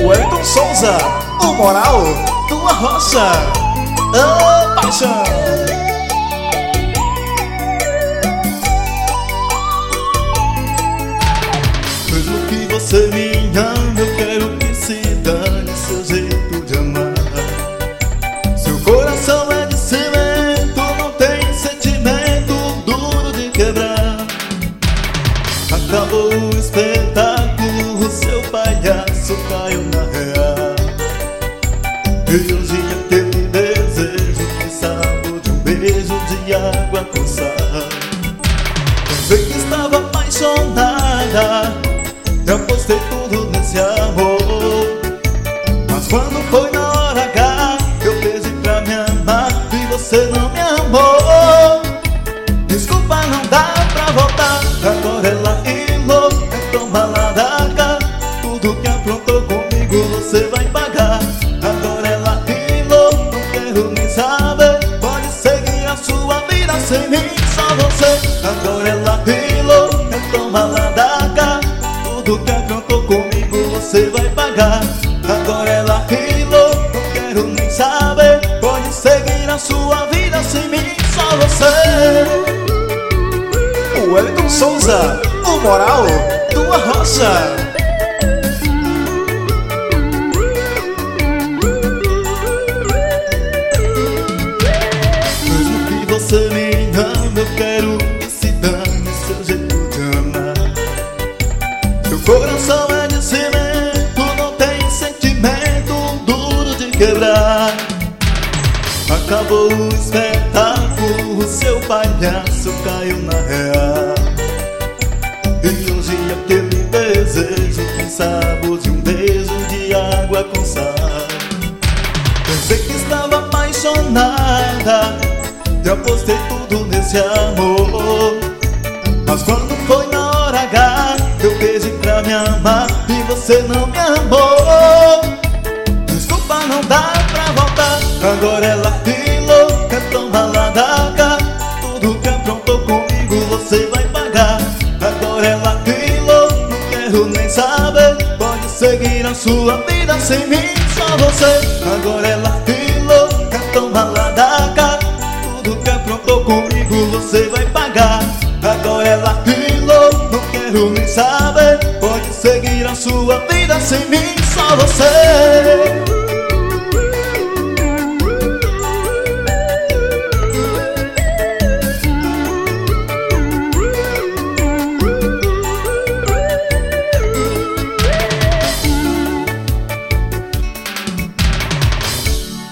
Wellington Souza, o moral do Arrocha. Ô paixão! Mesmo que você me ame, eu quero que se dane seu jeito de amar. Seu coração é de cimento, não tem sentimento, duro de quebrar. Acabou o espetáculo, o seu palhaço caiu na real. E hoje aquele desejo, que sabor de um beijo de água com sal. Pensei que estava apaixonada, eu apostei tudo nesse amor. Mas quando foi na hora H, eu pedi pra me amar e você não me amou. Desculpa, não dá pra voltar. Agora ela ilou, então baladaca. Tudo que aprontou comigo você vai pagar. Agora ela ilou, não quero nem saber. Pode seguir a sua vida sem mim, só você. Agora ela ilou, então baladaca. Tudo que aprontou comigo você vai pagar. Agora ela rilou, não quero nem saber. Pode seguir a sua vida sem mim, só você. O Wellington Souza, o moral do Arrocha. Mesmo que você me ama, eu quero que se dane seu jeito de amar. Seu coração é de cimento, não tem sentimento, duro de quebrar. Acabou o espetáculo, o seu palhaço caiu na real. E hoje aquele desejo tem sabor de um beijo de água com sal. Pensei que estava apaixonada, eu apostei tudo nesse amor. Mas quando foi na hora H, eu pedi pra me amar e você não me amou. Desculpa, não dá pra voltar. Agora ela rilou, é tão baladaca. Tudo que aprontou comigo você vai pagar. Agora ela rilou, não quero nem saber. Pode seguir a sua vida sem mim, só você. Agora ela rilou, é tão baladaca. Tudo que aprontou comigo você vai pagar. Agora ela rilou, não quero nem saber. Pode seguir a sua vida sem mim, só você.